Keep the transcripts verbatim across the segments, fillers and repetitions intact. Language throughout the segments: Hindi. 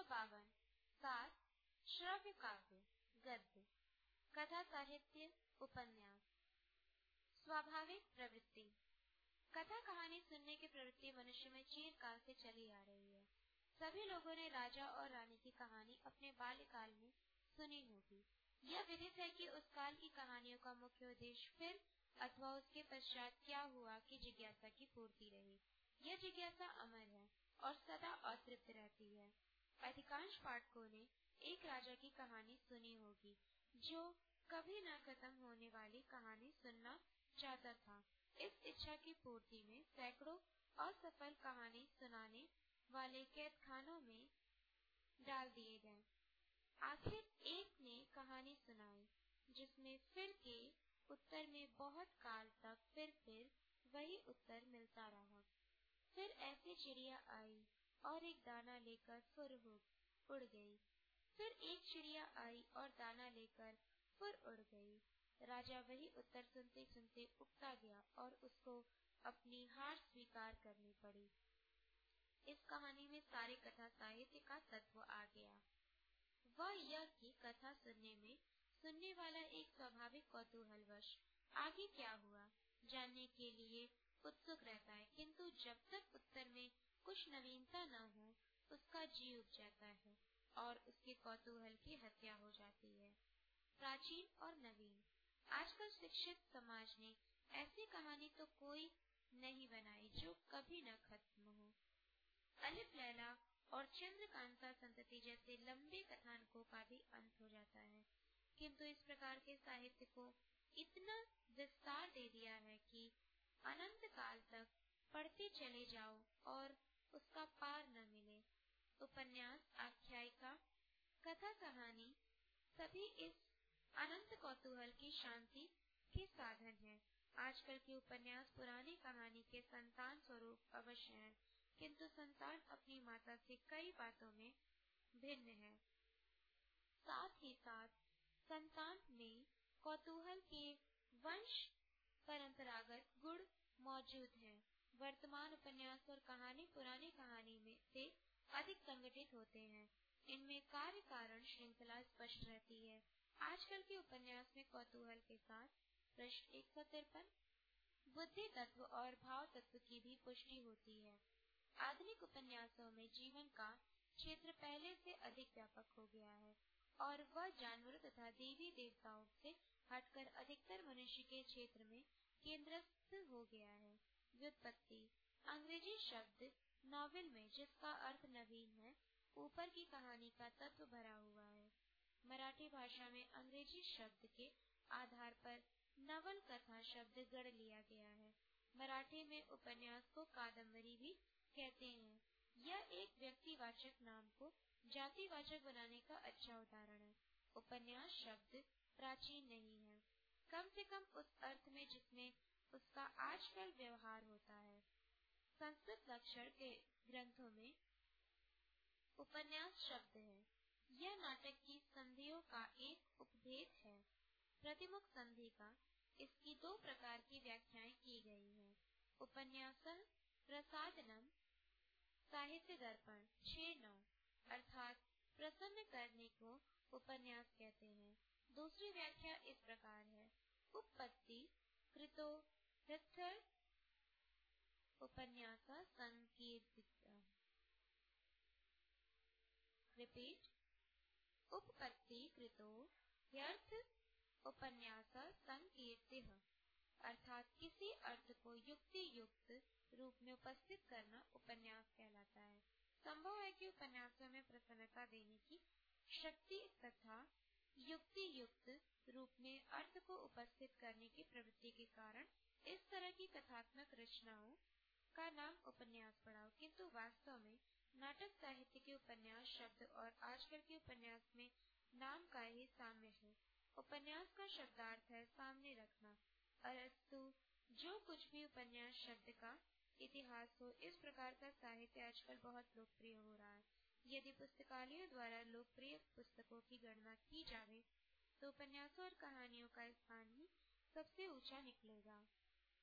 बावन। सात श्रव्य काव्य, गद्य, कथा साहित्य, उपन्यास। स्वाभाविक प्रवृत्ति। कथा कहानी सुनने की प्रवृत्ति मनुष्य में चिरकाल से चली आ रही है। सभी लोगों ने राजा और रानी की कहानी अपने बाल्यकाल में सुनी होगी। यह विदित है कि उस काल की कहानियों का मुख्य उद्देश्य फिर अथवा उसके पश्चात क्या हुआ की जिज्ञासा की पूर्ति रही। यह जिज्ञासा अमर है और सदा अतृप्त रहती है। अधिकांश पाठकों ने एक राजा की कहानी सुनी होगी जो कभी न खत्म होने वाली कहानी सुनना चाहता था। इस इच्छा की पूर्ति में सैकड़ों असफल कहानी सुनाने वाले कैद खानों में डाल दिए गए। आखिर एक ने कहानी सुनाई जिसमें फिर के उत्तर में बहुत काल तक फिर फिर वही उत्तर मिलता रहा। फिर ऐसी चिड़िया आई और एक दाना लेकर फुर उड़ गई। फिर एक चिड़िया आई और दाना लेकर फुर उड़ गई। राजा वही उत्तर सुनते सुनते उकता गया और उसको अपनी हार स्वीकार करनी पड़ी। इस कहानी में सारे कथा साहित्य का तत्व आ गया। वह यह कि कथा सुनने में सुनने वाला एक स्वाभाविक कौतूहलवश आगे क्या हुआ जानने के लिए उत्सुक रहता है, किंतु जब तक उत्तर में कुछ नवीनता न हो उसका जी उब जाता है और उसके कौतूहल की हत्या हो जाती है। प्राचीन और नवीन। आजकल शिक्षित समाज ने ऐसी कहानी तो कोई नहीं बनाई जो कभी न खत्म हो। अलिफ लैला और चंद्रकांता संतति जैसे लंबे कथानकों का भी अंत हो जाता है, किंतु इस प्रकार के साहित्य को इतना विस्तार दे दिया है कि अनंत काल तक पढ़ते चले जाओ और उसका पार न मिले। उपन्यास, आख्यायिका, कथा कहानी सभी इस अनंत कौतूहल की शांति के साधन है। आजकल के उपन्यास पुरानी कहानी के संतान स्वरूप अवश्य है, किंतु संतान अपनी माता से कई बातों में भिन्न है। साथ ही साथ संतान में कौतूहल के वंश परंपरागत गुण मौजूद हैं। वर्तमान उपन्यास और कहानी पुरानी कहानी में से अधिक संगठित होते हैं। इनमें कार्य कारण श्रृंखला स्पष्ट रहती है। आजकल के उपन्यास में कौतूहल के साथ पृष्ठ एक सौ तिरपन बुद्धि तत्व और भाव तत्व की भी पुष्टि होती है। आधुनिक उपन्यासों में जीवन का क्षेत्र पहले से अधिक व्यापक हो गया है और वह जानवरों तथा देवी देवताओं से हटकर अधिकतर मनुष्य के क्षेत्र में केंद्रित हो गया है। व्युत्पत्ति। अंग्रेजी शब्द नॉवेल में जिसका अर्थ नवीन है, ऊपर की कहानी का तत्व भरा हुआ है। मराठी भाषा में अंग्रेजी शब्द के आधार पर नवल कथा शब्द गढ़ लिया गया है। मराठी में उपन्यास को कादम्बरी भी कहते हैं। यह एक व्यक्तिवाचक नाम को जातिवाचक बनाने का अच्छा उदाहरण है। उपन्यास शब्द प्राचीन नहीं है, कम से कम उस अर्थ में जिसमें उसका आजकल व्यवहार होता है। संस्कृत लक्षण के ग्रंथों में उपन्यास शब्द है। यह नाटक की संधियों का एक उपभेद है। प्रतिमुख संधि का इसकी दो प्रकार की व्याख्याएं की गई हैं। उपन्यासं प्रसादनम, साहित्य दर्पण छह नौ, अर्थात प्रसन्न करने को उपन्यास कहते हैं। दूसरी व्याख्या इस प्रकार है। उपपत्ति कृतो हृथर् उपन्यास संकीर्तितः। रिपीट। उपपत्ति कृतो ह्यर्थ उपन्यास संकीर्तितः, अर्थात किसी अर्थ को युक्ति युक्त रूप में उपस्थित करना उपन्यास कहलाता है। संभव है कि उपन्यासों में प्रसन्नता देने की शक्ति तथा युक्ति युक्त रूप में अर्थ को उपस्थित करने की प्रवृत्ति के कारण इस तरह की कथात्मक रचनाओं का नाम उपन्यास पड़ा हो, किंतु वास्तव में नाटक साहित्य के उपन्यास शब्द और आजकल के उपन्यास में नाम का ही साम्य है। उपन्यास का शब्दार्थ है सामने रखना, अरस्तु जो कुछ भी उपन्यास शब्द का इतिहास हो, इस प्रकार का साहित्य आजकल बहुत लोकप्रिय हो रहा है। यदि पुस्तकालयों द्वारा लोकप्रिय पुस्तकों की गणना की जाए तो उपन्यासों और कहानियों का स्थान ही सबसे ऊंचा निकलेगा।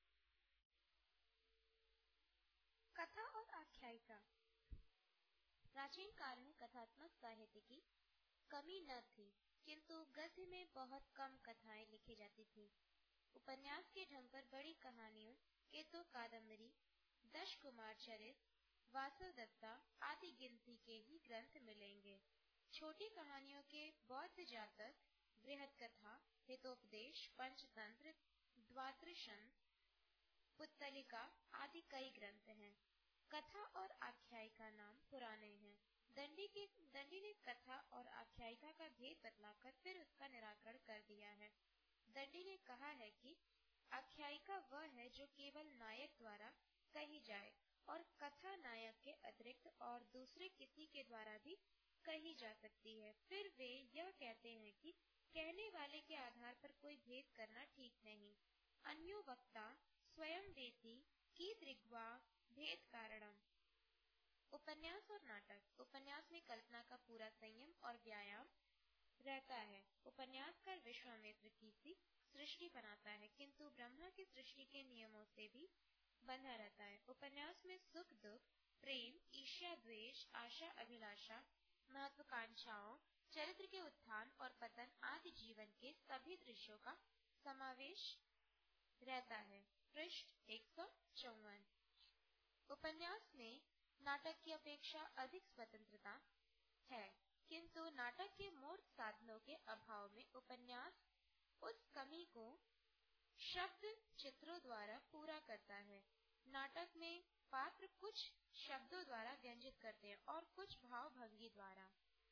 कथा और आख्यायिका। प्राचीन काल में कथात्मक साहित्य की कमी न थी, किंतु गद्य में बहुत कम कथाएं लिखी जाती थी। उपन्यास के ढंग पर बड़ी कहानियों के तो कादम्बरी, दश कुमार चरित, वासव दत्ता आदि गिनती के ही ग्रंथ मिलेंगे। छोटी कहानियों के बौद्ध जातक, बृहद कथा, हितोपदेश, पंचतंत्र, द्वादशन, पुत्तलिका आदि कई ग्रंथ हैं। कथा और आख्यायिका नाम पुराने हैं। दंडी के दंडी ने कथा और आख्यायिका का भेद बतलाकर फिर उसका निराकरण कर दिया है। दंडी ने कहा है कि आख्यायिका वह है जो केवल नायक द्वारा कही जाए और कथा नायक के अतिरिक्त और दूसरे किसी के द्वारा भी कही जा सकती है। फिर वे यह कहते हैं कि कहने वाले के आधार पर कोई भेद करना ठीक नहीं। अन्यो वक्ता स्वयं वेति की दृग्वा भेद कारणम। उपन्यास और नाटक। उपन्यास में कल्पना का पूरा संयम और व्यायाम रहता है। उपन्यासकार विश्वामित्र की सी सृष्टि बनाता है, किंतु ब्रह्मा की सृष्टि के नियमों से भी बंधा रहता है। उपन्यास में सुख दुख, प्रेम, ईर्ष्या, द्वेष, आशा, अभिलाषा, महत्वाकांक्षाओं, चरित्र के उत्थान और पतन आदि जीवन के सभी दृश्यों का समावेश रहता है। पृष्ठ एक सौ चौवन। उपन्यास में नाटक की अपेक्षा अधिक स्वतंत्रता है, किंतु नाटक के मूर्त साधनों के अभाव में उपन्यास उस कमी को शब्द चित्रों द्वारा पूरा करता है। नाटक में पात्र कुछ शब्दों द्वारा व्यंजित करते हैं और कुछ भाव भंगी द्वारा।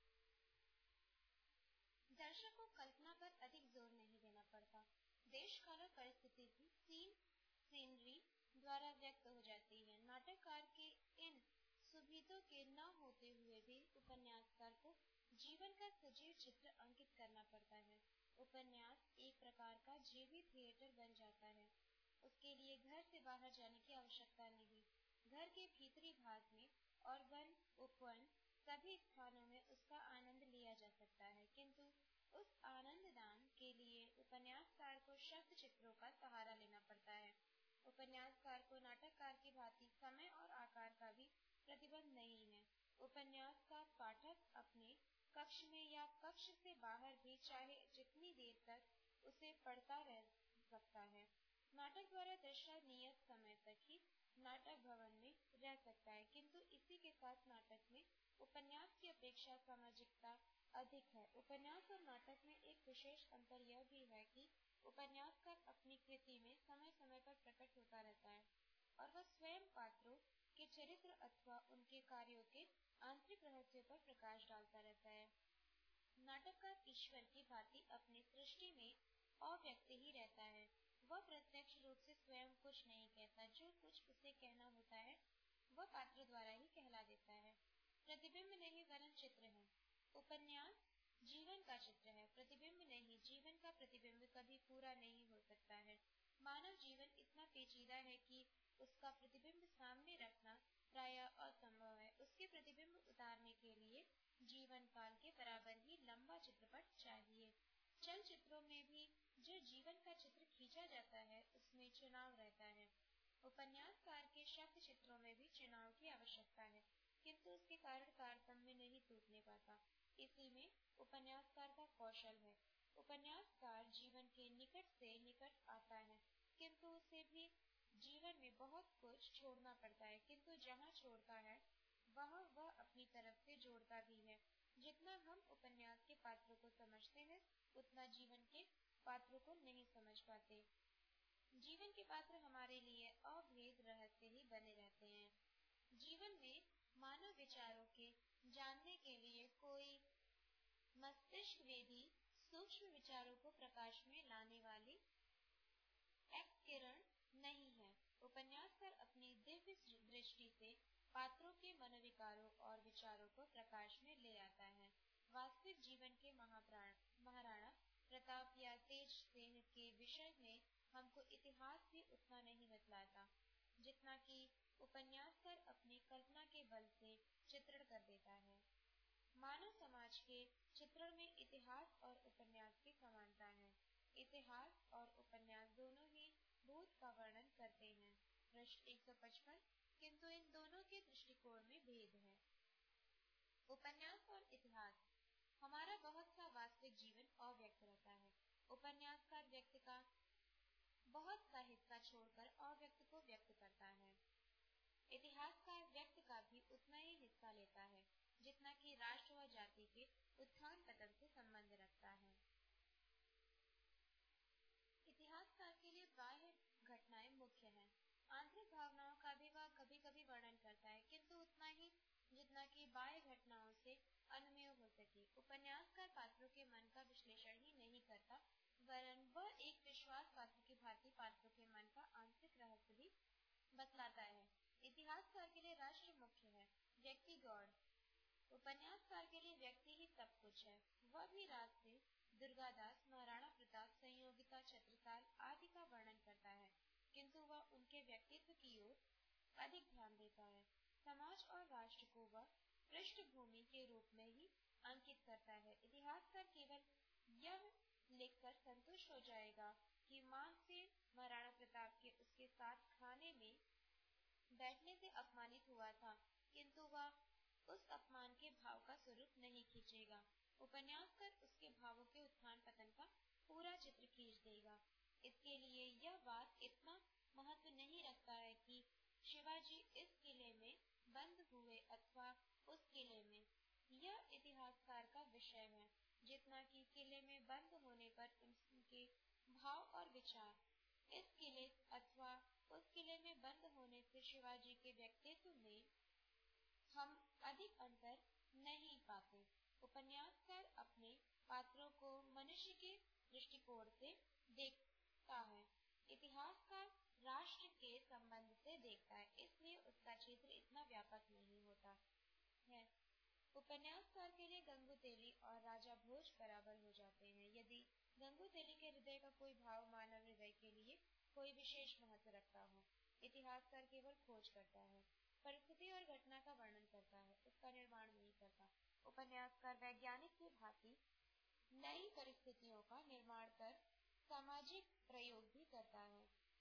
दर्शक को कल्पना पर अधिक जोर नहीं देना पड़ता। देश काल और परिस्थिति भी सीन सीनरी द्वारा व्यक्त हो जाती है। नाटककार के इन सुविधों के न होते हुए भी उपन्यासकार को जीवन का सजीव चित्र अंकित करना पड़ता है। उपन्यास एक प्रकार का जीवित थिएटर बन जाता है। उसके लिए घर से बाहर जाने की आवश्यकता नहीं। घर के भीतरी भाग में और वन उपवन सभी स्थानों में उसका आनंद लिया जा सकता है, किंतु उस आनंद दान के लिए उपन्यासकार को शब्द चित्रों का सहारा लेना पड़ता है। उपन्यासकार को नाटककार की भांति समय और आकार का भी प्रतिबंध नहीं है। उपन्यास का पाठक अपने कक्ष में या कक्ष से बाहर भी चाहे जितनी देर तक उसे पढ़ता रह सकता है। नाटक द्वारा दर्शक नियत समय तक ही नाटक भवन में रह सकता है, किंतु इसी के साथ नाटक में उपन्यास की अपेक्षा सामाजिकता अधिक है। उपन्यास और नाटक में एक विशेष अंतर यह भी है कि उपन्यासकार अपनी कृति में समय समय पर प्रकट होता रहता है और वह स्वयं पात्रों के चरित्र अथवा उनके कार्यों के आंतरिक रहस्य पर प्रकाश डालता रहता है। नाटककार ईश्वर की भांति अपनी सृष्टि में अव्यक्त ही रहता है। वह प्रत्यक्ष रूप से स्वयं कुछ नहीं कहता। जो कुछ उसे कहना होता है वह पात्र द्वारा ही कहला देता है। प्रतिबिंब नहीं वरन चित्र है। उपन्यास जीवन का चित्र है, प्रतिबिंब नहीं। जीवन का प्रतिबिंब कभी पूरा नहीं हो सकता है। मानव जीवन इतना पेचीदा है कि उसका प्रतिबिंब सामने रखना प्रायः असंभव है। उसके प्रतिबिंब उतारने के लिए जीवन काल के बराबर ही लंबा चित्रपट चाहिए। चलचित्रों में भी जो जीवन का चित्र खींचा जाता है उसमें चुनाव रहता है। उपन्यासकार के शब्द चित्रों में भी चुनाव की आवश्यकता है, किंतु उसके कारण तारतम्य नहीं टूटने पाता। इसी में उपन्यासकार का कौशल है। उपन्यासकार जीवन के निकट से निकट आता है, किंतु उसे भी जीवन में बहुत कुछ छोड़ना पड़ता है, किंतु जहाँ छोड़ता है वहाँ वह अपनी तरफ से जोड़ता भी है। जितना हम उपन्यास के पात्रों को समझते हैं उतना जीवन के पात्रों को नहीं समझ पाते। जीवन के पात्र हमारे लिए अभेद रहस्य ही बने रहते हैं। जीवन में मानव विचारों के जानने के लिए कोई मस्तिष्क वेदी सूक्ष्म विचारों को प्रकाश में लाने वाली एक किरण नहीं है। उपन्यासकार अपनी दिव्य दृष्टि से पात्रों के मनोविकारों और विचारों को प्रकाश में ले आता है। वास्तविक जीवन के महाप्राण महाराणा प्रताप या तेज सिंह के विषय में हमको इतिहास भी उतना नहीं बतलाता जितना कि उपन्यासकार अपनी कल्पना के बल से चित्रण कर देता है। मानव समाज के चित्रण में इतिहास और उपन्यास की समानता है। इतिहास और उपन्यास दोनों ही भूत का वर्णन करते हैं। पृष्ठ एक सौ पचपन। किंतु इन दोनों के दृष्टिकोण में भेद है। उपन्यास और इतिहास। हमारा बहुत सा वास्तविक जीवन अव्यक्त रहता है। उपन्यासकार व्यक्ति का बहुत सा हिस्सा छोड़कर अव्यक्त को व्यक्त करता है। इतिहासकार व्यक्ति का भी उतना ही हिस्सा लेता है जितना कि राष्ट्र व जाति के उत्थान पतन से संबंध रखता है। इतिहासकार के लिए बाह्य घटनाएं मुख्य हैं। आंतरिक भावनाओं का भी वह कभी कभी वर्णन करता है, किंतु उतना ही जितना कि बाह्य घटनाओं से अनुमेय हो सके। उपन्यासकार पात्रों के मन का विश्लेषण ही नहीं करता, वरन वह एक विश्वास पात्र की भांति पात्रों के मन का आंतरिक रहस्य भी बतलाता है। इतिहासकार के लिए राष्ट्र मुख्य है, व्यक्ति गौण। उपन्यासकार के लिए व्यक्ति ही सब कुछ है। वह भी राज से दुर्गादास, महाराणा प्रताप, संयोगिता, छत्रसाल आदि का वर्णन करता है, किंतु वह उनके व्यक्तित्व की ओर अधिक ध्यान देता है। समाज और राष्ट्र को वह पृष्ठभूमि के रूप में ही अंकित करता है। इतिहासकार केवल यह लिखकर संतुष्ट हो जाएगा कि मानसेन महाराणा प्रताप के उसके साथ खाने में बैठने से अपमानित हुआ था, किंतु वह उस अपमान के भाव का स्वरूप नहीं खींचेगा। उपन्यासकार उसके भावों के उत्थान पतन का पूरा चित्र खींच देगा। इसके लिए यह बात इतना महत्व नहीं रखता है कि शिवाजी इस किले में बंद हुए अथवा उस किले में। यह इतिहासकार का विषय है, जितना कि किले में बंद होने पर उनके भाव और विचार। इस किले अथवा उस किले में बंद होने से शिवाजी के व्यक्तित्व में हम अधिक अंतर नहीं पाते। उपन्यासकार अपने पात्रों को मनुष्य के दृष्टिकोण से देखता है, इतिहासकार राष्ट्र के संबंध से देखता है, इसलिए उसका क्षेत्र इतना व्यापक नहीं होता है। उपन्यासकार के लिए गंगूतेली और राजा भोज बराबर हो जाते हैं। यदि गंगूतेली के हृदय का कोई भाव मानव हृदय के लिए कोई विशेष महत्व रखता हो, इतिहासकार केवल खोज करता है, परिस्थिति और घटना का वर्णन करता है, उसका निर्माण नहीं करता। उपन्यासकार वैज्ञानिक की भांति नई परिस्थितियों का निर्माण कर सामाजिक प्रयोग भी करता है।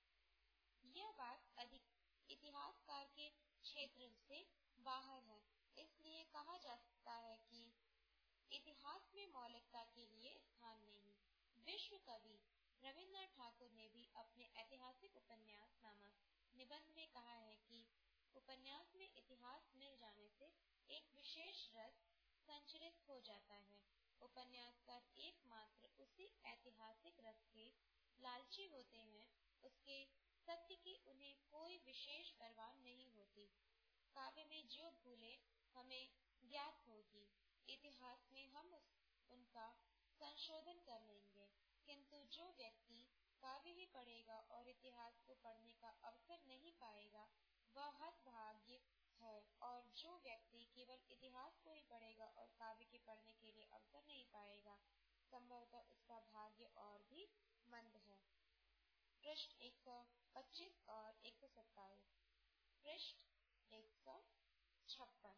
यह बात अधिक इतिहासकार के क्षेत्र से बाहर है, इसलिए कहा जा सकता है कि इतिहास में मौलिकता के लिए स्थान नहीं। विश्व कवि रविन्द्रनाथ ठाकुर ने भी अपने ऐतिहासिक उपन्यास नामक निबंध में कहा है कि उपन्यास में इतिहास मिल जाने से एक विशेष रस संचरित हो जाता है। उपन्यासकार एकमात्र उसी ऐतिहासिक रस के लालची होते हैं, उसके सत्य की उन्हें कोई विशेष परवाह नहीं होती। काव्य में जो भूले हमें ज्ञात होगी, इतिहास में हम उस, उनका संशोधन कर लेंगे, किंतु जो व्यक्ति काव्य ही पढ़ेगा और इतिहास को पढ़ने का अवसर नहीं पाएगा, वह हतभाग्य है। और जो व्यक्ति केवल इतिहास को ही पढ़ेगा और काव्य के पढ़ने के लिए अवसर नहीं पाएगा, संभवतः उसका भाग्य और भी मंद है। पृष्ठ एक सौ पच्चीस और एक सौ सत्ताईस। पृष्ठ एक सौ छप्पन।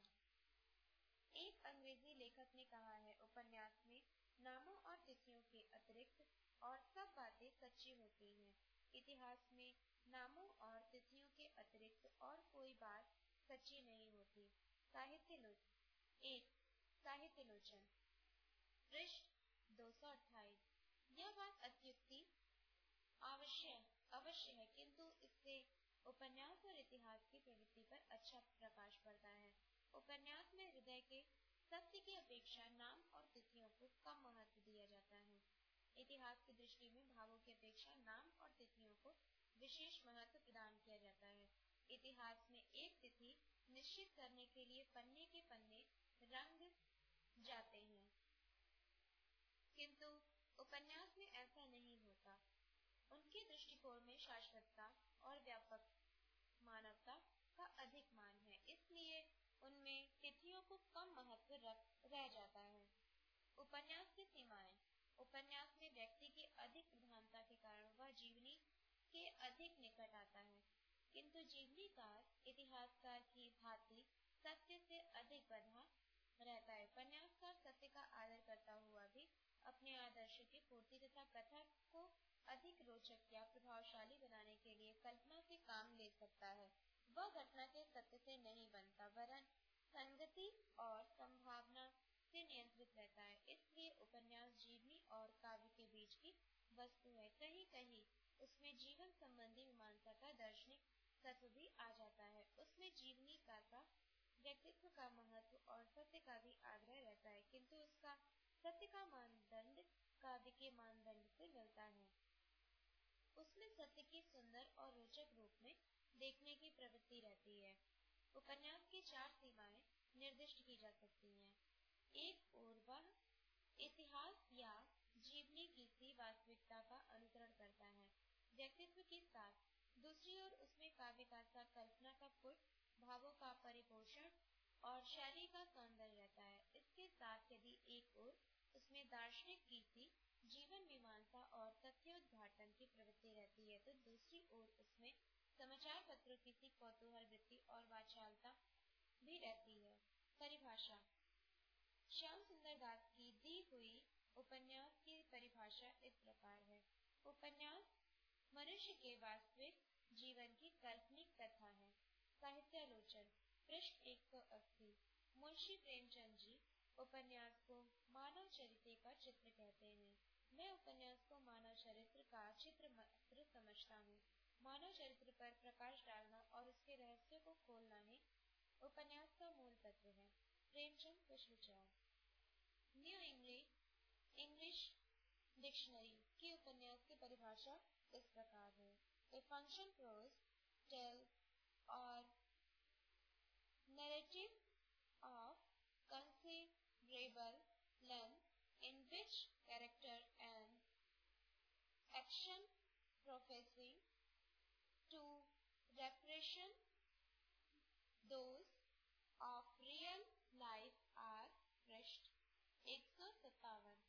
एक अंग्रेजी लेखक ने कहा है, उपन्यास में नामों और तिथियों के अतिरिक्त और सब बातें सच्ची होती हैं। इतिहास में नामों और तिथियों के अतिरिक्त और कोई बात सच्ची नहीं होती। साहित्य लोचन एक साहित्य लोचन। पृष्ठ दो सौ अट्ठाईस। यह बात अत्युक्ति अवश्य अवश्य है, किंतु इससे उपन्यास और इतिहास की प्रवृत्ति पर अच्छा प्रकाश पड़ता है। उपन्यास में हृदय के सत्य की अपेक्षा नाम और तिथियों को कम महत्व दिया जाता है। इतिहास की दृष्टि में भावों की अपेक्षा नाम और तिथियों को विशेष महत्व प्रदान किया जाता है। इतिहास में एक तिथि निश्चित करने के लिए पन्ने के पन्ने रंग जाते हैं, किंतु उपन्यास में ऐसा नहीं होता। उनके दृष्टिकोण में शाश्वतता और व्यापक मानवता का अधिक मान है, इसलिए उनमें तिथियों को कम महत्व रह जाता है। उपन्यास की सीमाएं। उपन्यास में व्यक्ति की अधिक प्रधानता के कारण वह जीवनी के अधिक निकट आता है, किंतु जीवनीकार इतिहासकार की भांति सत्य से अधिक बंधा रहता है। उपन्यासकार सत्य का आदर करता हुआ भी अपने आदर्श की पूर्ति तथा कथा को अधिक रोचक या प्रभावशाली बनाने के लिए कल्पना से काम ले सकता है। वह घटना के सत्य से नहीं बनता, वरन संगति और संभावना से नियंत्रित रहता है। इसलिए उपन्यास जीवनी और काव्य के बीच की वस्तु है। कहीं कहीं उसमें जीवन संबंधी मीमांसा का दार्शनिक तत्व भी आ जाता है। उसमें जीवनीकार का व्यक्तित्व का महत्व और सत्य का भी आग्रह रहता है, किंतु उसका सत्य का मानदंड काव्य के मानदंड से मिलता है। उसमें सत्य की सुंदर और रोचक रूप में देखने की प्रवृत्ति रहती है। उपन्यास की चार सीमाएं निर्दिष्ट की जा सकती हैं। एक ओर वह इतिहास या जीवनी की सी वास्तविकता का अनुकरण करता है व्यक्तित्व के साथ। दूसरी ओर उसमें काव्य का सा कल्पना का पुट, भावों का परिपोषण और शैली का सौंदर्य रहता है। इसके साथ यदि एक ओर उसमें दार्शनिक की सी जीवन मीमांसा और तथ्योद्घाटन की प्रवृत्ति रहती है, तो दूसरी ओर उसमें समाचार पत्रों की सी कौतूहल वृत्ति और वाचालता भी रहती है। परिभाषा। श्याम सुंदर दास की दी हुई उपन्यास की परिभाषा इस प्रकार है। उपन्यास मनुष्य के वास्तविक जीवन की काल्पनिक कथा है। साहित्यालोचन पृष्ठ एक सौ अस्सी। मुंशी प्रेमचंद जी उपन्यास को मानव चरित्र का चित्र कहते हैं। मैं उपन्यास को मानव चरित्र का चित्र मात्र समझता हूँ। मानव चरित्र पर प्रकाश डालना और उसके रहस्य को खोलना ही उपन्यास का मूल तत्व है। प्रेमचंद कुछ विचार। न्यू इंग्लिश इंग्लिश डिक्शनरी की उपन्यास की परिभाषा इस प्रकार है। ए फंक्शन प्रोज टेल और narrative of considerable length in which character and action professing to represent those of real life are printed. एक सौ सत्तावन।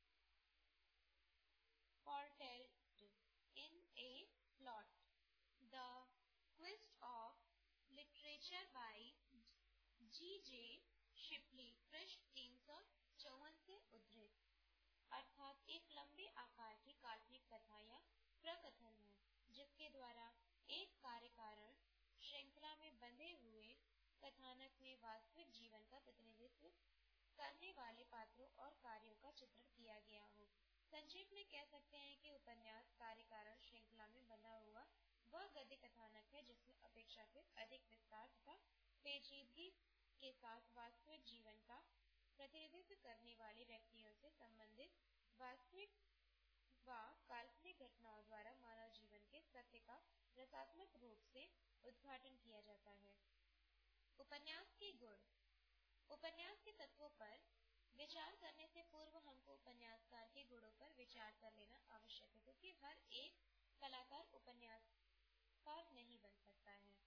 Portrayed in a plot. The quest of literature by G J Shipley पृष्ठ तीन सौ चौवन से उद्धृत। अर्थात एक लंबे आकार की काल्पनिक कथा या प्रकथन है, जिसके द्वारा एक कार्य कारण श्रृंखला में बंधे हुए कथानक में वास्तविक जीवन का प्रतिनिधित्व करने वाले पात्रों और कार्यों का चित्रण किया गया हो। संक्षेप में कह सकते हैं कि उपन्यास कार्य कारण श्रृंखला में बंधा हुआ वह गद्य कथानक है जिसमें अपेक्षाकृत अधिक विस्तार तथा पेचीदगी के साथ वास्तविक जीवन का प्रतिनिधित्व करने वाले व्यक्तियों से संबंधित वास्तविक व काल्पनिक घटनाओं द्वारा मानव जीवन के सत्य का रसात्मक रूप से उद्घाटन किया जाता है। उपन्यास के गुण। उपन्यास के तत्वों पर विचार करने से पूर्व हमको उपन्यासकार के गुणों पर विचार कर लेना आवश्यक है, क्योंकि हर एक कलाकार उपन्यासकार नहीं बन सकता है।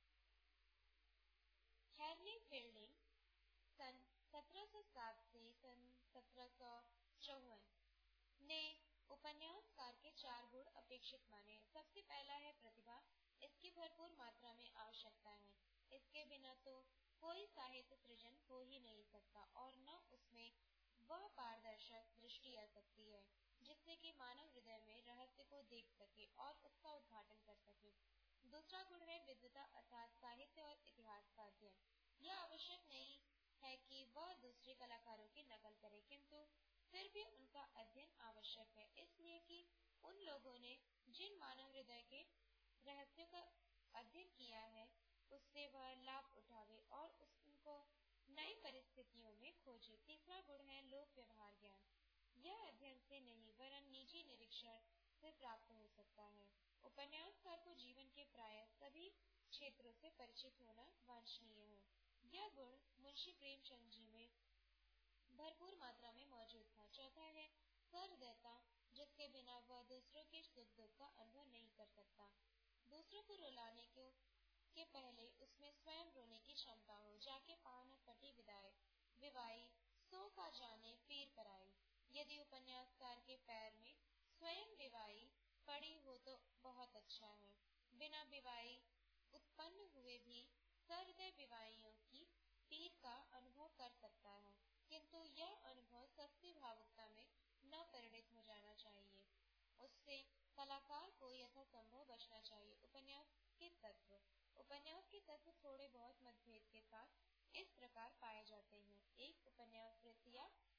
हेनरी फील्डिंग सन सत्रह सौ सात से सन सत्रह सौ चौवन ने उपन्यासकार के चार गुण अपेक्षित माने। सबसे पहला है प्रतिभा। इसकी भरपूर मात्रा में आवश्यकता है। इसके बिना तो कोई साहित्य सृजन हो ही नहीं सकता और न उसमें वह पारदर्शक दृष्टि आ सकती है जिससे कि मानव हृदय में रहस्य को देख सके और उसका उद्घाटन कर सके। दूसरा गुण है विद्वता, अर्थात साहित्य और इतिहास का अध्ययन। यह आवश्यक नहीं है कि वह दूसरे कलाकारों की नकल करे, किंतु फिर भी उनका अध्ययन आवश्यक है, इसलिए कि उन लोगों ने जिन मानव हृदय के रहस्यों का अध्ययन किया है उससे वह लाभ उठावे और उनको नई परिस्थितियों में खोजे। तीसरा गुण है लोक व्यवहार ज्ञान। यह अध्ययन से नहीं वरन निजी निरीक्षण से प्राप्त हो सकता है। उपन्यासकार को जीवन के प्राय सभी क्षेत्रों से परिचित होना वांछनीय है। यह गुण मुंशी प्रेमचंद जी में भरपूर मात्रा में मौजूद था। चौथा है सहृदयता, जिसके बिना वह दूसरों के सुख दुख का अनुभव नहीं कर सकता। दूसरों को रुलाने के, के पहले उसमें स्वयं रोने की क्षमता हो। जाके पाँव न कटी विदाई विवाई सो का जाने पीर पराई। यदि उपन्यासकार के पैर में स्वयं विवाई पड़ी हो तो बहुत अच्छा है। बिना विवाई उत्पन्न हुए भी सहृदय विवाहियों की पीर का अनुभव कर सकता है, किंतु यह अनुभव सस्ती भावुकता में न परिणित हो जाना चाहिए। उससे कलाकार को यथासंभव बचना चाहिए। उपन्यास के तत्व। उपन्यास के तत्व थोड़े बहुत मतभेद के साथ इस प्रकार पाए जाते हैं। एक, उपन्यास वृत्ति या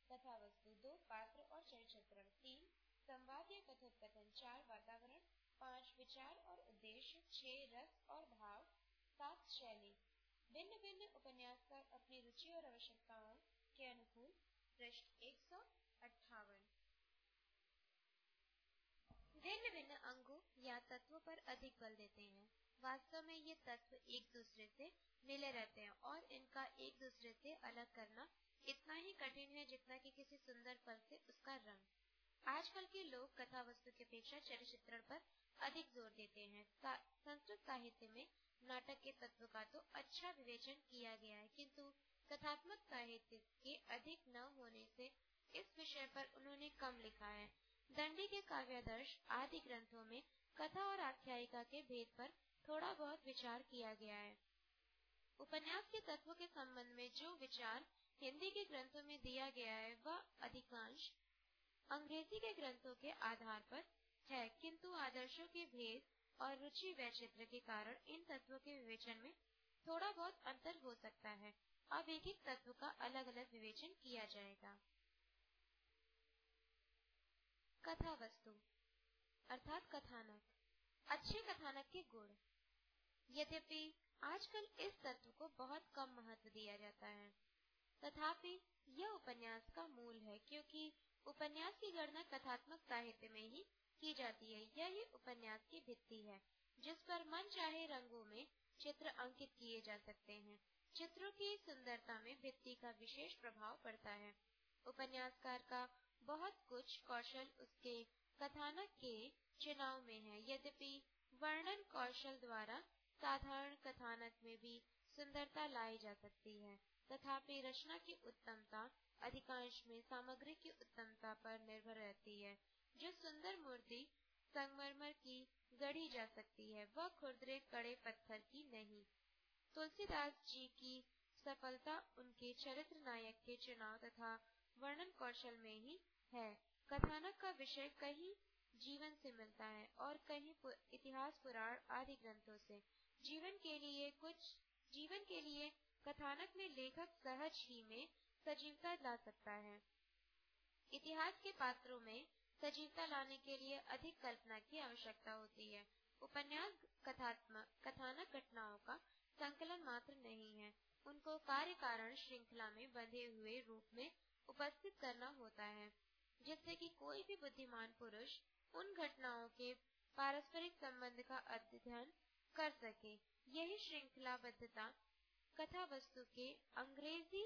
कथा वस्तु दो, पात्र और चरित्र तीन, संवाद या कथोपकथन चार, वातावरण पाँच, विचार और उद्देश्य छह, रस और भाव सात, शैली। भिन्न भिन्न उपन्यासकार अपनी रुचि और आवश्यकताओं के अनुकूल। पृष्ठ एक सौ अट्ठावन। भिन्न भिन्न अंगों या तत्वों पर अधिक बल देते हैं। वास्तव में ये तत्व एक दूसरे से मिले रहते हैं और इनका एक दूसरे से अलग करना इतना ही कठिन है जितना कि किसी सुंदर फल से उसका रंग। आजकल के लोग कथा वस्तु की अपेक्षा चरित्र पर अधिक जोर देते हैं। संस्कृत साहित्य में नाटक के तत्व का तो अच्छा विवेचन किया गया है, किंतु कथात्मक साहित्य के अधिक न होने से इस विषय पर उन्होंने कम लिखा है। दंडी के काव्यादर्श आदि ग्रंथों में कथा और आख्यायिका के भेद पर थोड़ा बहुत विचार किया गया है। उपन्यास के तत्वों के संबंध में जो विचार हिंदी के ग्रंथों में दिया गया है वह अधिकांश अंग्रेजी के ग्रंथों के आधार पर है, किंतु आदर्शों के भेद और रुचि वैचित्र के कारण इन तत्वों के विवेचन में थोड़ा बहुत अंतर हो सकता है। अब एक एक तत्व का अलग अलग विवेचन किया जाएगा। कथा वस्तु अर्थात कथानक। अच्छे कथानक के गुण। यद्यपि आजकल इस तत्व को बहुत कम महत्व दिया जाता है, तथापि यह उपन्यास का मूल है, क्योंकि उपन्यास की गणना कथात्मक साहित्य में ही की जाती है। यही उपन्यास की भित्ति है, जिस पर मन चाहे रंगों में चित्र अंकित किए जा सकते हैं। चित्रों की सुंदरता में भित्ति का विशेष प्रभाव पड़ता है। उपन्यासकार का बहुत कुछ कौशल उसके कथानक के चुनाव में है। यद्यपि वर्णन कौशल द्वारा साधारण कथानक में भी सुंदरता लाई जा सकती है, तथापि रचना की उत्तमता अधिकांश में सामग्री की उत्तमता पर निर्भर रहती है। जो सुंदर मूर्ति संगमरमर की गढ़ी जा सकती है, वह खुरदरे कड़े पत्थर की नहीं। तुलसीदास जी की सफलता उनके चरित्र नायक के चुनाव तथा वर्णन कौशल में ही है। कथानक का विषय कहीं जीवन से मिलता है और कहीं पु, इतिहास पुराण आदि ग्रंथों से। जीवन के लिए कुछ जीवन के लिए कथानक में लेखक सहज ही में सजीवता ला सकता है। इतिहास के पात्रों में सजीवता लाने के लिए अधिक कल्पना की आवश्यकता होती है। उपन्यास कथात्मक कथानक घटनाओं का संकलन मात्र नहीं है, उनको कार्य कारण श्रृंखला में बंधे हुए रूप में उपस्थित करना होता है, जिससे कि कोई भी बुद्धिमान पुरुष उन घटनाओं के पारस्परिक संबंध का अध्ययन कर सके। यही श्रृंखलाबद्धता कथा वस्तु के अंग्रेजी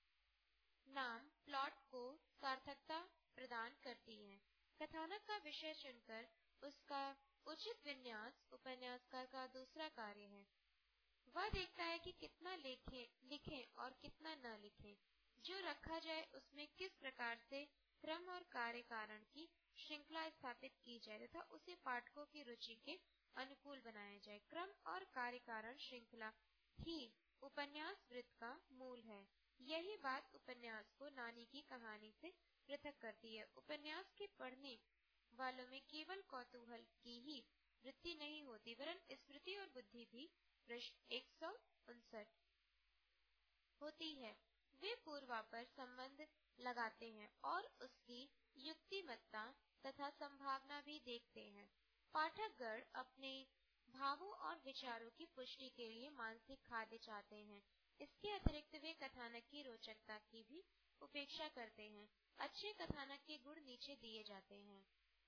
नाम प्लॉट को सार्थकता प्रदान करती है। कथानक का विषय चुनकर उसका उचित विन्यास उपन्यासकार का दूसरा कार्य है। वह देखता है कि कितना लिखें लिखें और कितना न लिखें। जो रखा जाए उसमें किस प्रकार से क्रम और कार्य कारण की श्रृंखला स्थापित की जाए तथा उसे पाठकों की रुचि के अनुकूल बनाया जाए। क्रम और कार्य कारण श्रृंखला ही उपन्यास वृत्त का मूल है। यही बात उपन्यास को नानी की कहानी से पृथक करती है। उपन्यास के पढ़ने वालों में केवल कौतूहल की ही वृत्ति नहीं होती, वरन स्मृति और बुद्धि भी। पृष्ठ एक सौ उनसठ होती है। वे पूर्वापर संबंध लगाते हैं और उसकी युक्तिमत्ता तथा संभावना भी देखते हैं। पाठकगण अपने भावों और विचारों की पुष्टि के लिए मानसिक खाद्य चाहते हैं। इसके अतिरिक्त वे कथानक की रोचकता की भी उपेक्षा करते हैं। अच्छे कथानक के गुण नीचे दिए जाते हैं।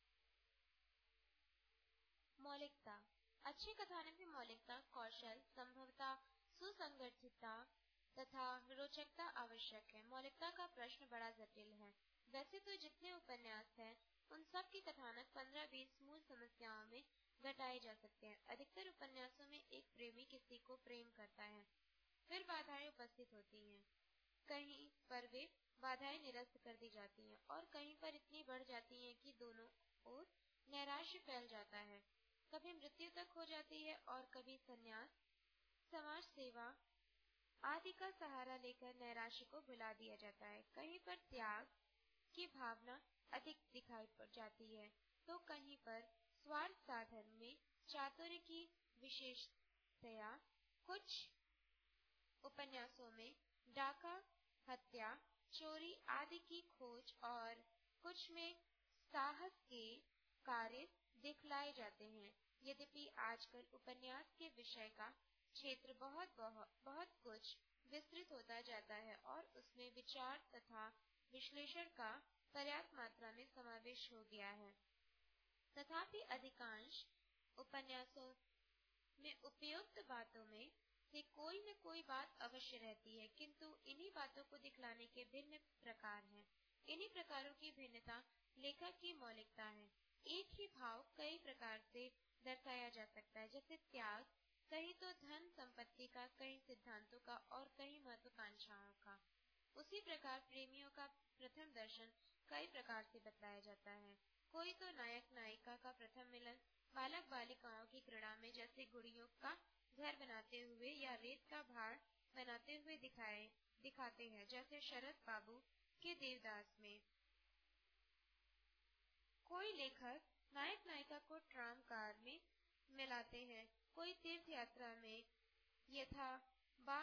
मौलिकता। अच्छे कथानक में मौलिकता, कौशल, संभवता, सुसंगठितता तथा रोचकता आवश्यक है। मौलिकता का प्रश्न बड़ा जटिल है। वैसे तो जितने उपन्यास हैं, उन सब के कथानक पंद्रह बीस मूल समस्याओं में घटाए जा सकते हैं। अधिकतर उपन्यासों में एक प्रेमी किसी को प्रेम करता है, फिर बाधाएं उपस्थित होती हैं। कहीं पर वे बाधाएं निरस्त कर दी जाती हैं और कहीं पर इतनी बढ़ जाती हैं कि दोनों ओर नैराश्य फैल जाता है। कभी मृत्यु तक हो जाती है और कभी संन्यास, समाज सेवा आदि का सहारा लेकर नैराश्य को भुला दिया जाता है। कहीं पर त्याग की भावना अधिक दिखाई पड़ जाती है, तो कहीं पर स्वार्थ साधन में चातुर्य की विशेषतया। कुछ उपन्यासों में डाका, हत्या, चोरी आदि की खोज और कुछ में साहस के कार्य दिखलाए जाते हैं। यद्यपि आजकल उपन्यास के विषय का क्षेत्र बहुत बहुत बहुत कुछ विस्तृत होता जाता है और उसमें विचार तथा विश्लेषण का पर्याप्त मात्रा में समावेश हो गया है। तथापि अधिकांश उपन्यासों में उपयुक्त बातों में से कोई न कोई बात अवश्य रहती है, किंतु इन्हीं बातों को दिखलाने के भिन्न प्रकार हैं। इन्हीं प्रकारों की भिन्नता लेखक की मौलिकता है। एक ही भाव कई प्रकार से दर्शाया जा सकता है, जैसे त्याग कहीं तो धन संपत्ति का, कहीं सिद्धांतों का और कहीं महत्वाकांक्षाओं का। उसी प्रकार प्रेमियों का प्रथम दर्शन कई प्रकार से बतलाया जाता है। कोई तो नायक नायिका का प्रथम मिलन बालक बालिकाओं की क्रीड़ा में, जैसे गुड़ियों का घर बनाते हुए या रेत का भाड़ बनाते हुए दिखाए दिखाते हैं, जैसे शरद बाबू के देवदास में। कोई लेखक नायक नायिका को ट्राम कार में मिलाते हैं, कोई तीर्थ यात्रा में यथा बा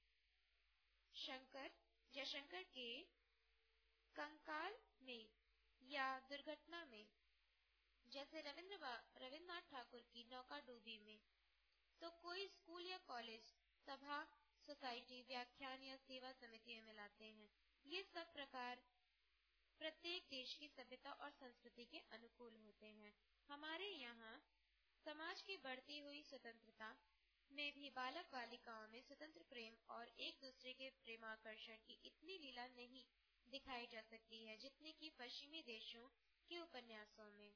शंकर जयशंकर के कंकाल में या दुर्घटना में, जैसे रविंद्र रविन्द्रनाथ ठाकुर की नौकाडूबी में। तो कोई स्कूल या कॉलेज, सभा, सोसाइटी, व्याख्यान या सेवा समिति में मिलाते हैं। ये सब प्रकार प्रत्येक देश की सभ्यता और संस्कृति के अनुकूल होते हैं। हमारे यहाँ समाज की बढ़ती हुई स्वतंत्रता में भी बालक बालिकाओं में स्वतंत्र प्रेम और एक दूसरे के प्रेमाकर्षण की इतनी लीला नहीं दिखाई जा सकती है जितनी कि पश्चिमी देशों के उपन्यासों में।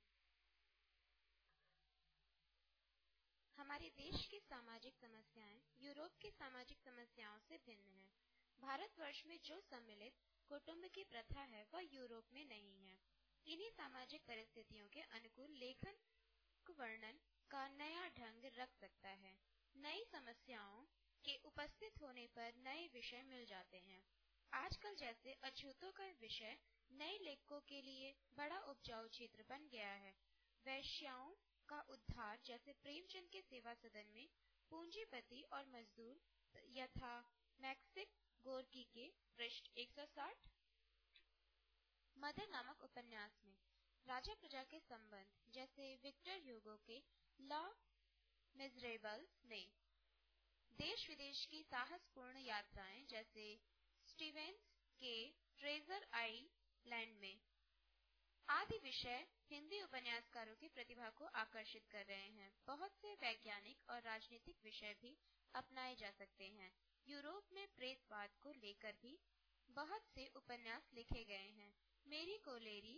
हमारे देश की सामाजिक समस्याएं यूरोप की सामाजिक समस्याओं से भिन्न है। भारतवर्ष में जो सम्मिलित कुटुंब की प्रथा है वह यूरोप में नहीं है। इन्हीं सामाजिक परिस्थितियों के अनुकूल लेखन वर्णन का नया ढंग रख सकता है। नई समस्याओं के उपस्थित होने पर नए विषय मिल जाते हैं। आजकल जैसे अछूतों का विषय नए लेखकों के लिए बड़ा उपजाऊ क्षेत्र बन गया है। वैश्याओं का उद्धार जैसे प्रेमचंद के सेवा सदन में पूंजीपति और मजदूर यथा मैक्सिम गोर्की के पृष्ठ एक सौ साठ, मदर नामक उपन्यास में राजा प्रजा के संबंध जैसे विक्टर ह्यूगो के लॉ मिजरेबल्स में, देश विदेश की साहसपूर्ण यात्राएं जैसे स्टीवेंस के ट्रेजर आइलैंड में आदि विषय हिंदी उपन्यासकारों की प्रतिभा को आकर्षित कर रहे हैं। बहुत से वैज्ञानिक और राजनीतिक विषय भी अपनाए जा सकते हैं। यूरोप में प्रेतवाद को लेकर भी बहुत से उपन्यास लिखे गए हैं। मेरी कोलेरी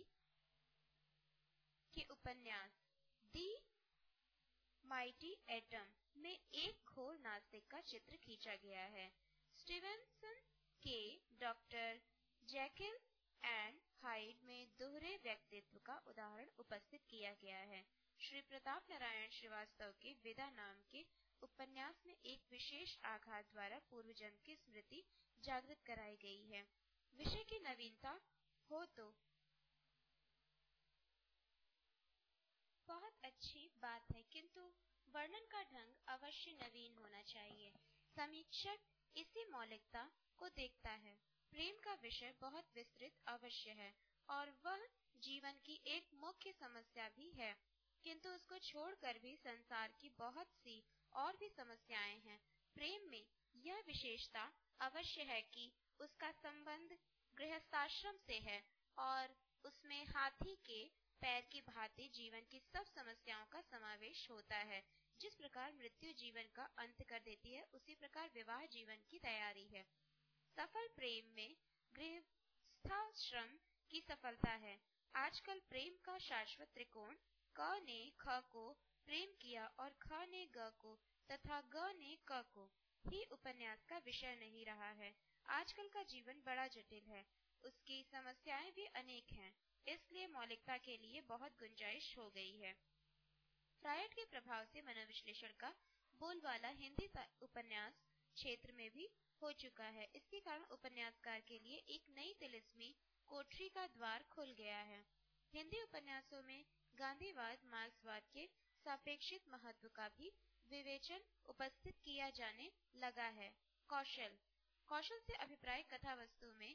के उपन्यास दी माइटी एटम में एक घोर नास्तिक का चित्र खींचा गया है। स्टीवेंसन के डॉक्टर जैकिल एंड हाइड में दोहरे व्यक्तित्व का उदाहरण उपस्थित किया गया है। श्री प्रताप नारायण श्रीवास्तव के विदा नाम के उपन्यास में एक विशेष आघात द्वारा पूर्व जन्म की स्मृति जागृत कराई गई है। विषय की नवीनता हो तो बहुत अच्छी बात है, किंतु वर्णन का ढंग अवश्य नवीन होना चाहिए। समीक्षक इसी मौलिकता को देखता है। प्रेम का विषय बहुत विस्तृत अवश्य है और वह जीवन की एक मुख्य समस्या भी है, किंतु उसको छोड़कर भी संसार की बहुत सी और भी समस्याएं हैं। प्रेम में यह विशेषता अवश्य है कि उसका संबंध गृहस्थाश्रम से है और उसमें हाथी के पैर की भांति जीवन की सब समस्याओं का समावेश होता है। जिस प्रकार मृत्यु जीवन का अंत कर देती है, उसी प्रकार विवाह जीवन की तैयारी है। सफल प्रेम में गृहस्थाश्रम की सफलता है। आजकल प्रेम का शाश्वत त्रिकोण क ने ख को प्रेम किया और ख ने ग को तथा ग ने क को ही उपन्यास का विषय नहीं रहा है। आजकल का जीवन बड़ा जटिल है, उसकी समस्याएं भी अनेक हैं, इसलिए मौलिकता के लिए बहुत गुंजाइश हो गई है। फ्रायड के प्रभाव से मनोविश्लेषण का बोलबाला हिंदी उपन्यास क्षेत्र में भी हो चुका है। इसके कारण उपन्यासकार के लिए एक नई तिलिस्मी कोठरी का द्वार खुल गया है। हिंदी उपन्यासों में गांधीवाद मार्क्सवाद के सापेक्षित महत्व का भी विवेचन उपस्थित किया जाने लगा है। कौशल कौशल से अभिप्राय कथा वस्तु में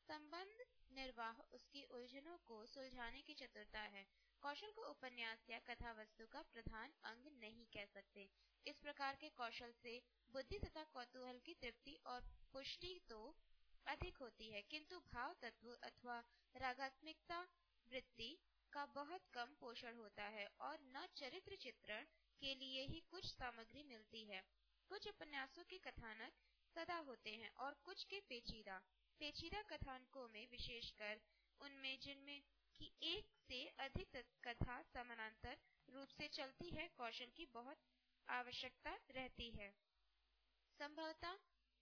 संबंध निर्वाह उसकी उलझनों को सुलझाने की चतुरता है। कौशल को उपन्यास या कथा वस्तु का प्रधान अंग नहीं कह सकते। इस प्रकार के कौशल से बुद्धि तथा कौतूहल की तृप्ति और पुष्टि तो अधिक होती है, किंतु भाव तत्व अथवा रागात्मिकता वृत्ति का बहुत कम पोषण होता है और न चरित्र चित्रण के लिए ही कुछ सामग्री मिलती है। कुछ उपन्यासों के कथानक सदा होते हैं और कुछ के पेचीदा पेचीदा कथानकों में, विशेषकर उनमें जिनमें की एक से अधिक कथा समानांतर रूप से चलती है, कौशल की बहुत आवश्यकता रहती है। संभवतः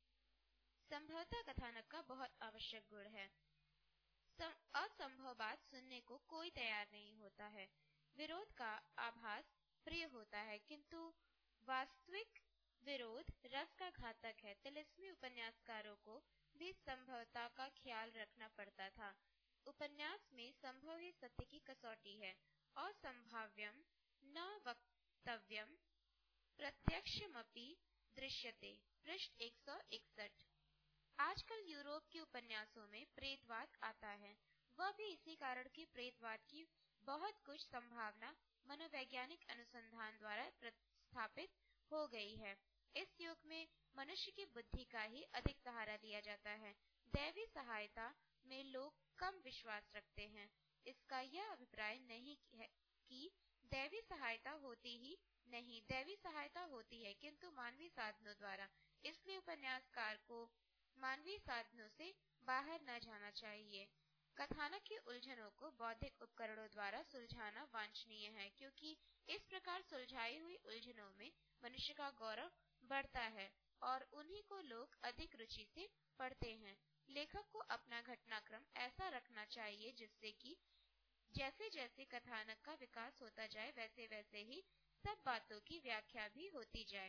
संभवतः कथानक का बहुत आवश्यक गुण है। असंभव बात सुनने को कोई तैयार नहीं होता है। विरोध का आभास प्रिय होता है, किंतु वास्तविक विरोध रस का घातक है। तिलिस्मी उपन्यासकारों को भी संभवता का ख्याल रखना पड़ता था। उपन्यास में संभव ही सत्य की कसौटी है। असंभाव्यम न वक्तव्यम प्रत्यक्षमपि दृश्यते, पृष्ठ एक सौ इकसठ। आजकल यूरोप के उपन्यासों में प्रेतवाद आता है। वह भी इसी कारण कि प्रेतवाद की बहुत कुछ संभावना मनोवैज्ञानिक अनुसंधान द्वारा स्थापित हो गई है। इस युग में मनुष्य की बुद्धि का ही अधिक सहारा लिया जाता है। दैवी सहायता में लोग कम विश्वास रखते हैं। इसका यह अभिप्राय नहीं है कि दैवी सहायता होती ही नहीं, दैवी सहायता होती है, किंतु मानवीय साधनों द्वारा। इसलिए उपन्यासकार को मानवीय साधनों से बाहर न जाना चाहिए। कथानक की उलझनों को बौद्धिक उपकरणों द्वारा सुलझाना वांछनीय है, क्योंकि इस प्रकार सुलझाई हुई उलझनों में मनुष्य का गौरव बढ़ता है और उन्हीं को लोग अधिक रुचि से पढ़ते हैं। लेखक को अपना घटनाक्रम ऐसा रखना चाहिए जिससे कि जैसे जैसे कथानक का विकास होता जाए, वैसे वैसे ही सब बातों की व्याख्या भी होती जाए।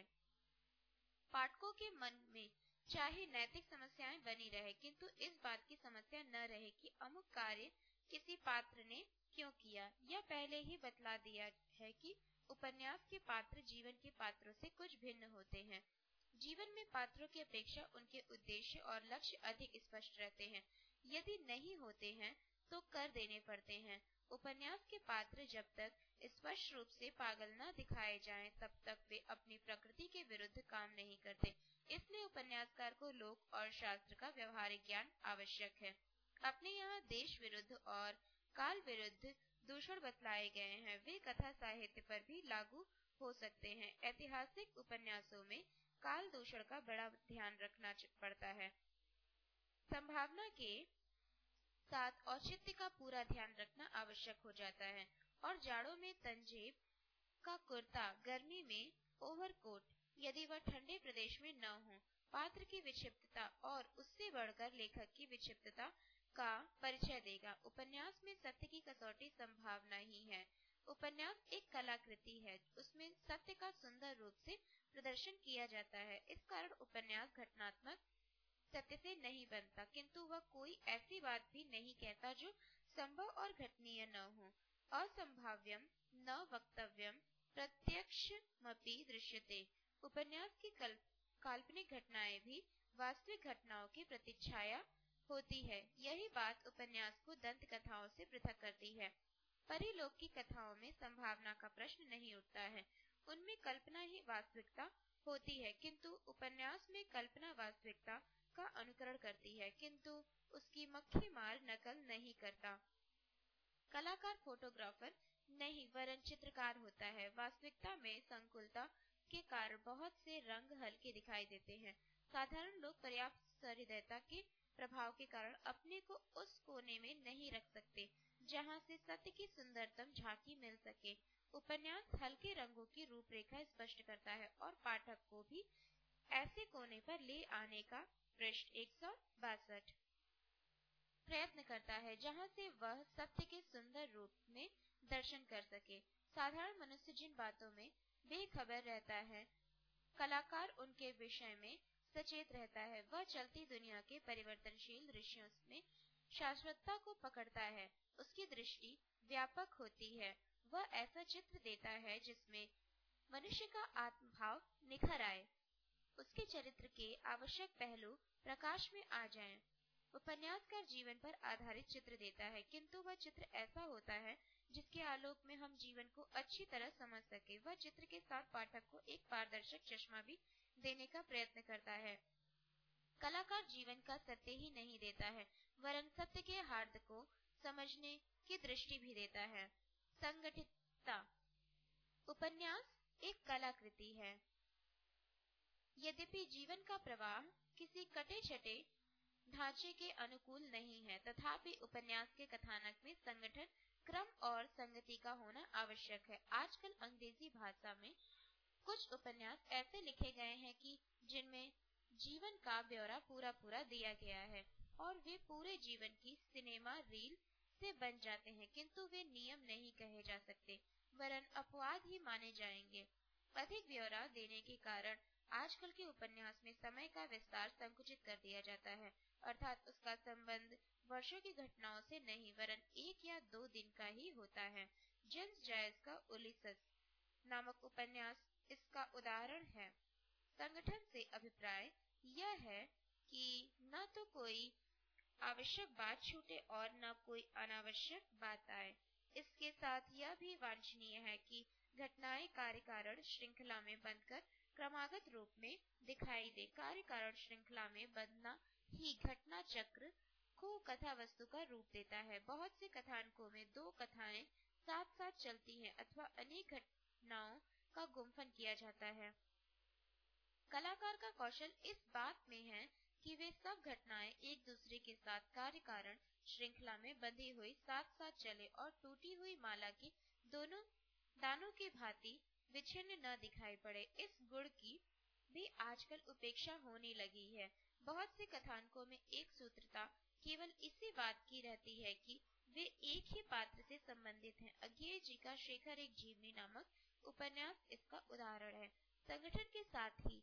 पाठकों के मन में चाहे नैतिक समस्याएं बनी रहे, किंतु इस बात की समस्या न रहे कि अमुक कार्य किसी पात्र ने क्यों किया। यह पहले ही बतला दिया है कि उपन्यास के पात्र जीवन के पात्रों से कुछ भिन्न होते हैं। जीवन में पात्रों की अपेक्षा उनके उद्देश्य और लक्ष्य अधिक स्पष्ट रहते हैं। यदि नहीं होते हैं तो कर देने पड़ते हैं। उपन्यास के पात्र जब तक स्पष्ट रूप से पागल न दिखाए जाएं, तब तक वे अपनी प्रकृति के विरुद्ध काम नहीं करते। इसलिए उपन्यासकार को लोक और शास्त्र का व्यवहारिक ज्ञान आवश्यक है। अपने यहाँ देश विरुद्ध और काल विरुद्ध दूषण बतलाए गए हैं, वे कथा साहित्य पर भी लागू हो सकते हैं। ऐतिहासिक उपन्यासों में काल दूषण का बड़ा ध्यान रखना पड़ता है। संभावना के साथ औचित्य का पूरा ध्यान रखना आवश्यक हो जाता है। और जाड़ों में तंजेब का कुर्ता, गर्मी में ओवरकोट, यदि वह ठंडे प्रदेश में न हो। पात्र की विक्षिप्तता और उससे बढ़कर लेखक की विक्षिप्तता का परिचय देगा। उपन्यास में सत्य की कसौटी संभावना ही है। उपन्यास एक कलाकृति है, उसमें सत्य का सुंदर रूप से प्रदर्शन किया जाता है। इस कारण उपन्यास घटनात्मक सत्य से नहीं बनता, किंतु वह कोई ऐसी बात भी नहीं कहता जो संभव और घटनीय न हो। असंभाव्यम न वक्तव्यम प्रत्यक्षमपि दृश्यते। उपन्यास की कल्प, काल्पनिक घटनाएं भी वास्तविक घटनाओं की प्रतिच्छाया होती है। यही बात उपन्यास को दंत कथाओं से पृथक करती है। परिलोक की कथाओं में संभावना का प्रश्न नहीं उठता है, उनमें कल्पना ही वास्तविकता होती है, किंतु उपन्यास में कल्पना वास्तविकता का अनुकरण करती है, किंतु उसकी मक्खी मार नकल नहीं करता। कलाकार फोटोग्राफर नहीं वरन चित्रकार होता है। वास्तविकता में संकुलता के कारण बहुत से रंग हल्के दिखाई देते हैं। साधारण लोग पर्याप्त सहृदयता के प्रभाव के कारण अपने को उस कोने में नहीं रख सकते जहां से सत्य की सुंदरतम झांकी मिल सके। उपन्यास हल्के रंगों की रूपरेखा स्पष्ट करता है और पाठक को भी ऐसे कोने पर ले आने का पृष्ठ एक सौ बासठ प्रयत्न करता है जहां से वह सत्य के सुंदर रूप में दर्शन कर सके। साधारण मनुष्य जिन बातों में बेखबर रहता है, कलाकार उनके विषय में सचेत रहता है। वह चलती दुनिया के परिवर्तनशील दृश्यों में शाश्वतता को पकड़ता है। उसकी दृष्टि व्यापक होती है। वह ऐसा चित्र देता है जिसमें मनुष्य का आत्मभाव निखर आए, उसके चरित्र के आवश्यक पहलू प्रकाश में आ जाएं। उपन्यासकार जीवन पर आधारित चित्र देता है, किंतु वह चित्र ऐसा होता है जिसके आलोक में हम जीवन को अच्छी तरह समझ सके। वह चित्र के साथ पाठक को एक पारदर्शक चश्मा भी देने का प्रयत्न करता है। कलाकार जीवन का सत्य ही नहीं देता है, वरन सत्य के हार्द को समझने की दृष्टि भी देता है। संगठितता। उपन्यास एक कलाकृति है। यद्यपि जीवन का प्रवाह किसी कटे छटे ढांचे के अनुकूल नहीं है, तथापि उपन्यास के कथानक में संगठन, क्रम और संगति का होना आवश्यक है। आजकल अंग्रेजी भाषा में कुछ उपन्यास ऐसे लिखे गए हैं कि जिनमें जीवन का ब्यौरा पूरा पूरा दिया गया है और वे पूरे जीवन की सिनेमा रील से बन जाते हैं, किंतु वे नियम नहीं कहे जा सकते, वरन अपवाद ही माने जाएंगे। अधिक ब्यौरा देने के कारण आजकल के उपन्यास में समय का विस्तार संकुचित कर दिया जाता है, अर्थात उसका संबंध वर्षों की घटनाओं से नहीं वरन एक या दो दिन का ही होता है। जेम्स जॉयस का उलिसस नामक उपन्यास इसका उदाहरण है। संगठन से अभिप्राय यह है कि न तो कोई आवश्यक बात छूटे और न कोई अनावश्यक बात आए। इसके साथ यह भी वांछनीय है कि घटनाएं कार्य कारण श्रृंखला में बंधकर क्रमागत रूप में दिखाई दे। कार्य कारण श्रृंखला में बंधना ही घटना चक्र को कथा वस्तु का रूप देता है। बहुत से कथानकों में दो कथाएं साथ साथ चलती हैं अथवा अनेक घटनाओं का गुम्फन किया जाता है। कलाकार का कौशल इस बात में है कि वे सब घटनाएं एक दूसरे के साथ कार्य कारण श्रृंखला में बंधी हुई साथ साथ चले और टूटी हुई माला के दोनों दानों की भांति विच्छिन्न न दिखाई पड़े। इस गुण की भी आजकल उपेक्षा होने लगी है। बहुत से कथानकों में एक सूत्रता केवल इसी बात की रहती है कि वे एक ही पात्र से संबंधित हैं। अज्ञेय जी का शेखर एक जीवनी नामक उपन्यास इसका उदाहरण है। संगठन के साथ ही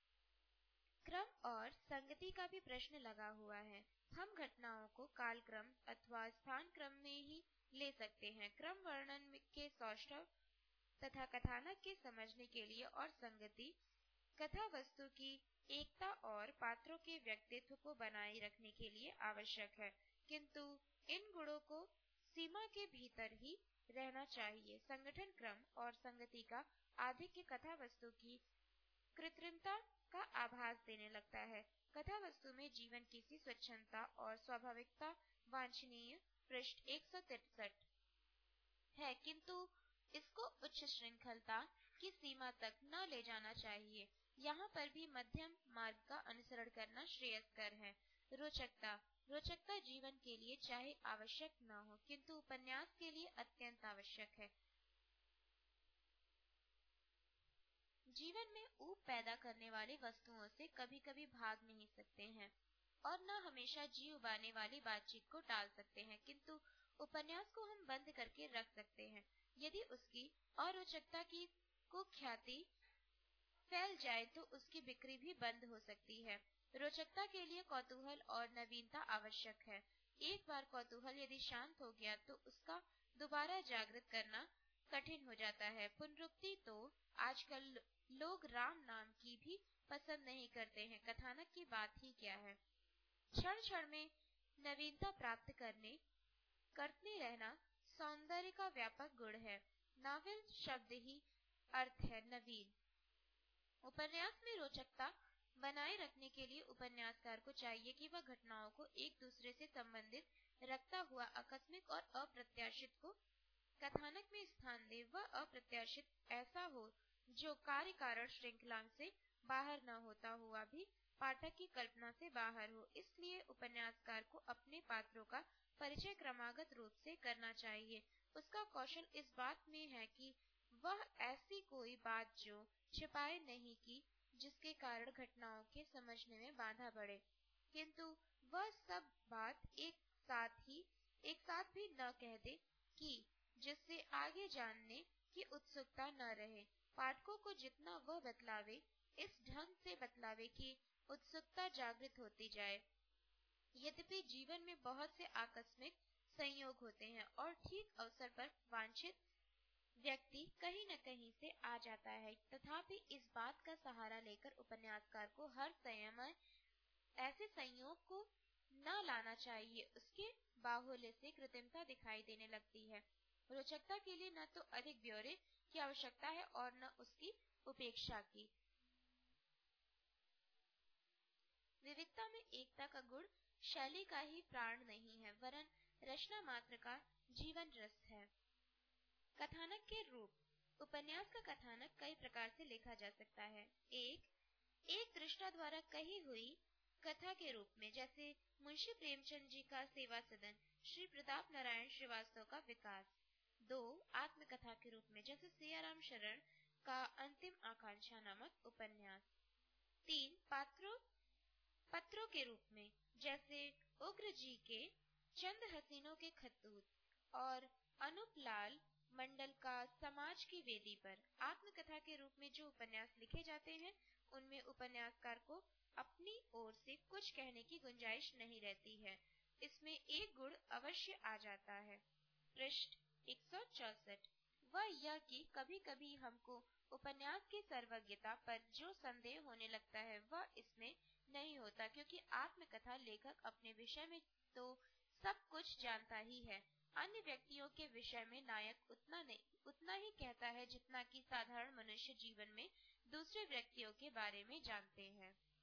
क्रम और संगति का भी प्रश्न लगा हुआ है। हम घटनाओं को कालक्रम अथवा स्थान क्रम में ही ले सकते हैं। क्रम वर्णन के सौष्ठव तथा कथानक के समझने के लिए और संगति कथा वस्तु की एकता और पात्रों के व्यक्तित्व को बनाए रखने के लिए आवश्यक है, किंतु इन गुणों को सीमा के भीतर ही रहना चाहिए। संगठन, क्रम और संगति का आधिक्य कथा वस्तु की कृत्रिमता का आभास देने लगता है। कथा वस्तु में जीवन की सी स्वच्छंदता और स्वाभाविकता वांछनीय। पृष्ठ एक सौ तिरसठ है, किंतु इसको उच्च श्रृंखलता की सीमा तक न ले जाना चाहिए। यहाँ पर भी मध्यम मार्ग का अनुसरण करना श्रेयस्कर है। रोचकता। रोचकता जीवन के लिए चाहे आवश्यक न हो, किंतु उपन्यास के लिए अत्यंत आवश्यक है। जीवन में ऊब पैदा करने वाली वस्तुओं से कभी कभी भाग नहीं सकते हैं और न हमेशा जी उबाने वाली बातचीत को टाल सकते हैं, किंतु उपन्यास को हम बंद करके रख सकते हैं। यदि उसकी अरोचकता की कुख्याति फैल जाए तो उसकी बिक्री भी बंद हो सकती है। रोचकता के लिए कौतूहल और नवीनता आवश्यक है। एक बार कौतूहल यदि शांत हो गया तो उसका दोबारा जागृत करना कठिन हो जाता है। पुनरुक्ति तो आजकल लोग राम नाम की भी पसंद नहीं करते हैं, कथानक की बात ही क्या है। क्षण क्षण में नवीनता प्राप्त करने करते रहना सौंदर्य का व्यापक गुण है। नावल शब्द ही अर्थ है नवीन। उपन्यास में रोचकता बनाए रखने के लिए उपन्यासकार को चाहिए कि वह घटनाओं को एक दूसरे से संबंधित रखता हुआ आकस्मिक और अप्रत्याशित को कथानक में स्थान दे। वह अप्रत्याशित ऐसा हो जो कार्य कारण श्रृंखला से बाहर न होता हुआ भी पाठक की कल्पना से बाहर हो। इसलिए उपन्यासकार को अपने पात्रों का परिचय क्रमागत रूप से करना चाहिए। उसका कौशल इस बात में है कि वह ऐसी कोई बात जो छिपाए नहीं कि जिसके कारण घटनाओं के समझने में बाधा पड़े, किंतु वह सब बात एक साथ ही एक साथ भी न कह दे कि जिससे आगे जानने की उत्सुकता न रहे। पाठकों को जितना वह बतलावे इस ढंग से बतलावे कि उत्सुकता जागृत होती जाए। यद्यपि जीवन में बहुत से आकस्मिक संयोग होते हैं और ठीक अवसर पर वांछित व्यक्ति कहीं न कहीं से आ जाता है, तथापि इस बात का सहारा लेकर उपन्यासकार को हर समय ऐसे संयोग को न लाना चाहिए, उसके बाहुल्य से कृत्रिमता दिखाई देने लगती है। रोचकता के लिए न तो अधिक ब्यौरे की आवश्यकता है और न उसकी उपेक्षा की। विविधता में एकता का गुण शैली का ही प्राण नहीं है, वरन रचना मात्र का जीवन रस है। कथानक के रूप। उपन्यास का कथानक कई प्रकार से लिखा जा सकता है। एक एक दृष्टा द्वारा कही हुई कथा के रूप में, जैसे मुंशी प्रेमचंद जी का सेवा सदन, श्री प्रताप नारायण श्रीवास्तव का विकास। दो आत्मकथा के रूप में, जैसे सियाराम शरण का अंतिम आकांक्षा नामक उपन्यास। तीन पात्रों पत्रों के रूप में, जैसे उग्र जी के चंद हसीनों के खतूत और अनूप लाल मंडल का समाज की वेदी पर। आत्मकथा के रूप में जो उपन्यास लिखे जाते हैं, उनमें उपन्यासकार को अपनी ओर से कुछ कहने की गुंजाइश नहीं रहती है। इसमें एक गुण अवश्य आ जाता है। पृष्ठ एक सौ चौसठ। वह यह कि कभी कभी हमको उपन्यास की सर्वज्ञता पर जो संदेह होने लगता है, वह इसमें नहीं होता, क्योंकि आत्मकथा लेखक अपने विषय में तो सब कुछ जानता ही है। अन्य व्यक्तियों के विषय में नायक उतना नहीं उतना ही कहता है जितना कि साधारण मनुष्य जीवन में दूसरे व्यक्तियों के बारे में जानते हैं।